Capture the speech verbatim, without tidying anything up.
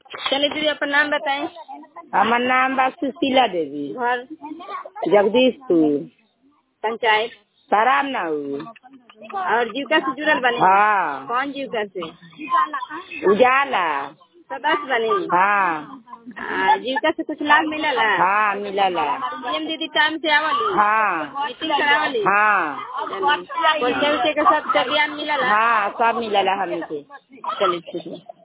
चलिए दीदी अपना नाम बताएं। हमार नाम बा सुशीला देवी, घर जगदीशपुर, पंचायत ताराम नाऊ। और जीविका से जुड़ल बने? हाँ। कौन जीविका से? उजाला। सदस्य बने? हाँ। आ, जीविका से कुछ लाभ मिलला? हाँ मिलला। पीएम दीदी टाइम से आवली? हाँ। मीटिंग करावली? हाँ। परिचय के साथ ज्ञान मिलला? हाँ सब मिलला हमके। चलिए ठीक है।